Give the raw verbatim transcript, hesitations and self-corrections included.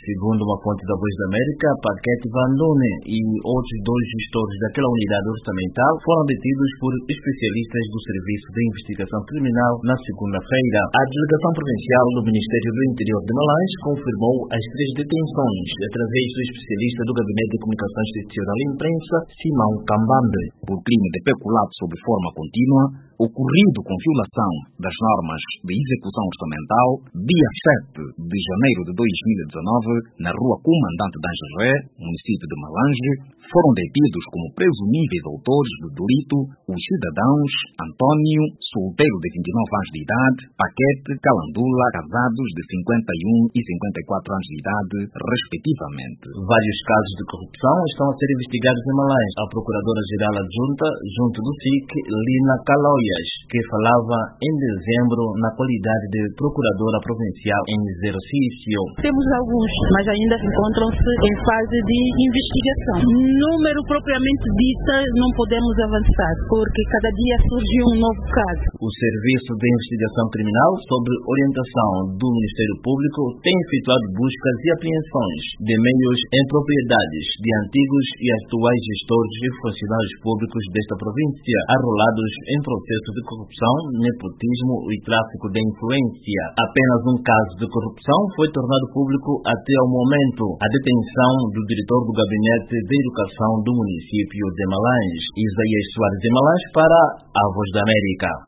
Segundo uma fonte da Voz da América, Paquete Van Dune e outros dois gestores daquela unidade orçamental foram detidos por especialistas do Serviço de Investigação Criminal na segunda-feira. A Delegação Provincial do Ministério do Interior de Malães confirmou as três detenções através do especialista do Gabinete de Comunicação Institucional e Imprensa, Simão Cambambe, por crime de peculato sob forma contínua, ocorrido com violação das normas de execução orçamental, dia sete de janeiro de dois mil e dezenove, na rua Comandante D'Angé, município de Malange, foram detidos como presumíveis autores do delito os cidadãos Antônio, solteiro de vinte e nove anos de idade, Paquete, Calandula, casados de cinquenta e um e cinquenta e quatro anos de idade, respectivamente. Vários casos de corrupção estão a ser investigados em Malães. A Procuradora-Geral Adjunta, junto do S I C, Lina Caloias, que falava em dezembro na qualidade de Procuradora Provincial em exercício. Temos alguns, mas ainda encontram-se em fase de investigação. Número propriamente dito não podemos avançar, porque cada dia surge um novo caso. O Serviço de Investigação Criminal, sob orientação do Ministério Público, tem efetuado buscas e apreensões de meios em propriedades de antigos e atuais gestores e funcionários públicos desta província, arrolados em processo de corrupção, nepotismo e tráfico de influência. Apenas um caso de corrupção foi tornado público até ao momento: a detenção do diretor do Gabinete de Educação do município de Malães, Isaías Soares de Malães, para a Voz da América.